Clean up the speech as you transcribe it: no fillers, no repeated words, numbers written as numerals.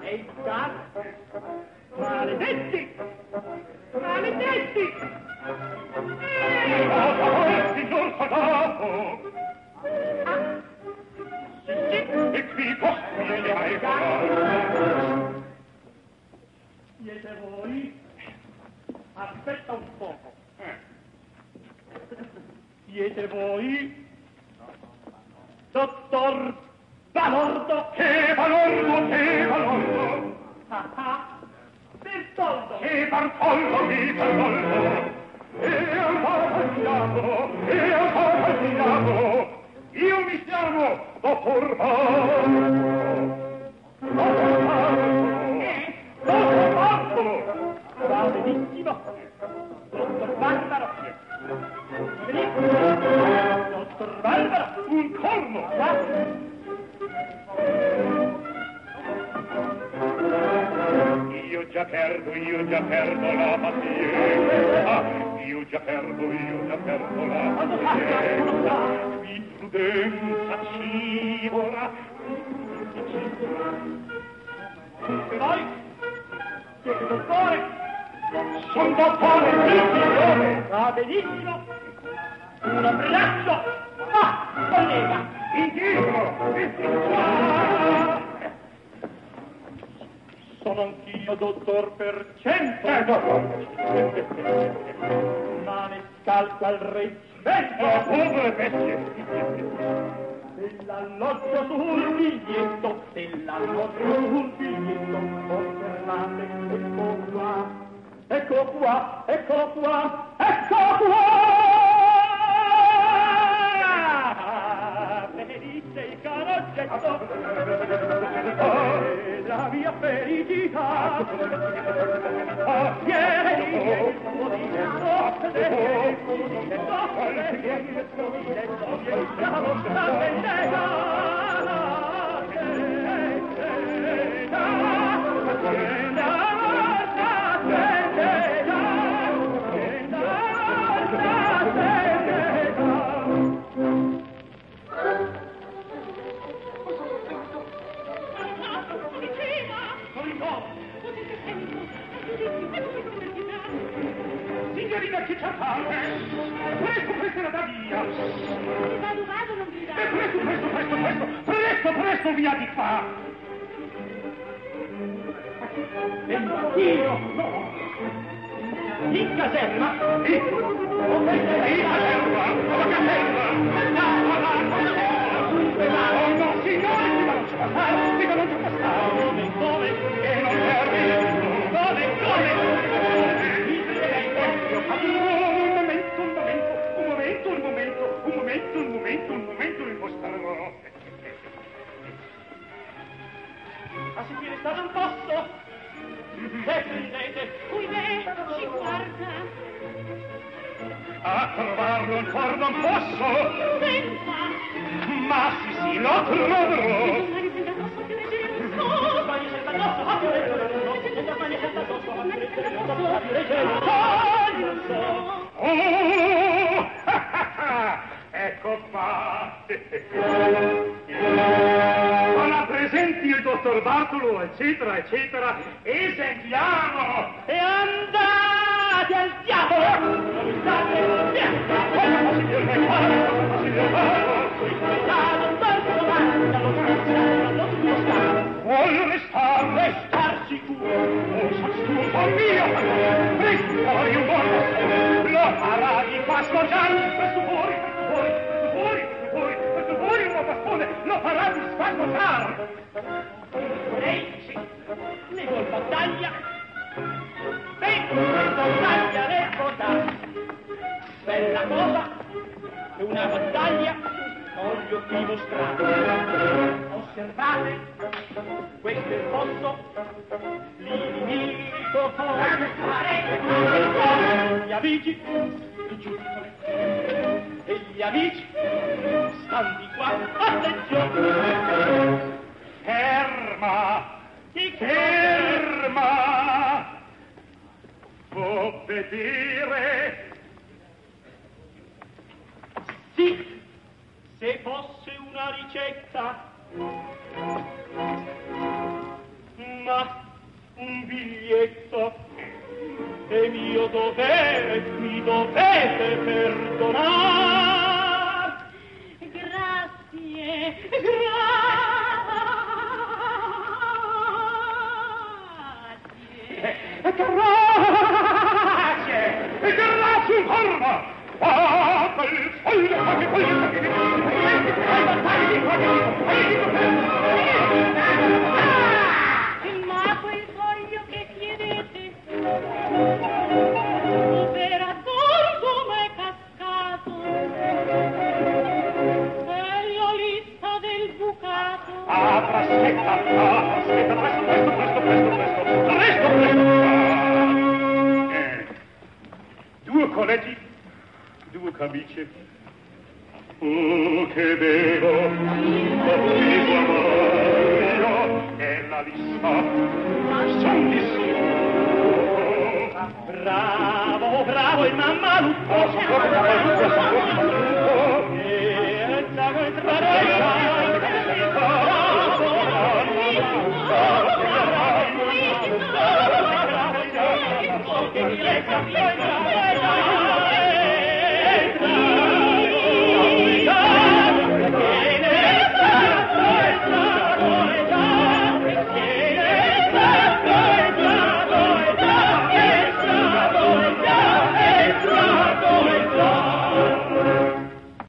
e il gas. Maledetti! Maledetti! Signor Sadato! Sì, sì. E qui posti le mai Siete voi? Aspetta un poco. Siete voi? Dottor Balordo? Che Balordo, che Balordo! Bertoldo! Che Bartoldo, che Bartoldo! E ancora tagliato! Io mi chiamo Dottor Bartolo! Dottor Bartolo! Va benissimo! Dottor Barbaro! Benissimo! Dottor Barbaro! Un corno! Io già perdo la pazienza. Io già perdo la pazienza. Imprudenza scivola. E voi? Siete dottore? Son dottore, signore! Va benissimo! Un abbraccio! Collega! Indietro! Sono anch'io dottor per cento! Ma ne scalca il reggimento! Povere bestie! Dell'alloggio sul biglietto! Dell'alloggio sul biglietto! Osservate, ecco qua! Ecco qua! Venite il caroggetto! La mia felicità! Vieni, Signorina, che c'è fare? Presto, da via! Vado, non gridare! Presto, via di qua! Io? No! In caserma? In caserma? La caserma? No, signore, non c'è passare! Dico, non c'è passare! Dove? E non serve! Dove? Un momento, mi mostrerò. A sentire stato un posto? Che prendete? Qui me, ci guarda! A trovarlo ancora non posso! Senza! Ma sì, lo troverò! Domani senta addosso più leggero un po'! Domani senta addosso, più leggero! Domani senta addosso, più leggero! Non so! Oh! Ecco qua! Ora presenti il dottor Bartolo, eccetera, e sentiamo! E andate al diavolo! Non state via! Signor Bartolo! Vuole restar sicuro! Astuto mio! Presto fuori un buon lo farà di qua scorgiare! Presto fuori un buon bastone! Lo farà di spasmosar! Ehi, ne vuol battaglia? Battaglia ne vota! Bella cosa! Una battaglia voglio dimostrare. Osservate, questo è il posto, l'inimico può fare. Gli amici, e gli amici, stanno di qua, attenzione. Ferma! Può vedere? Sì, se fosse una ricetta. Ma un biglietto è mio dovere, mi dovete perdonar. Grazie, grazie in forma! Ah, quel folle, ma quel foglio che chiedete per assurdo m'è cascato, è la lista del bucato. Aspetta, presto. Due colleghi, due camicie. Oh, che bevo, vivo amario, è la lista, son di su. Bravo, il mamma Lupo. E da quel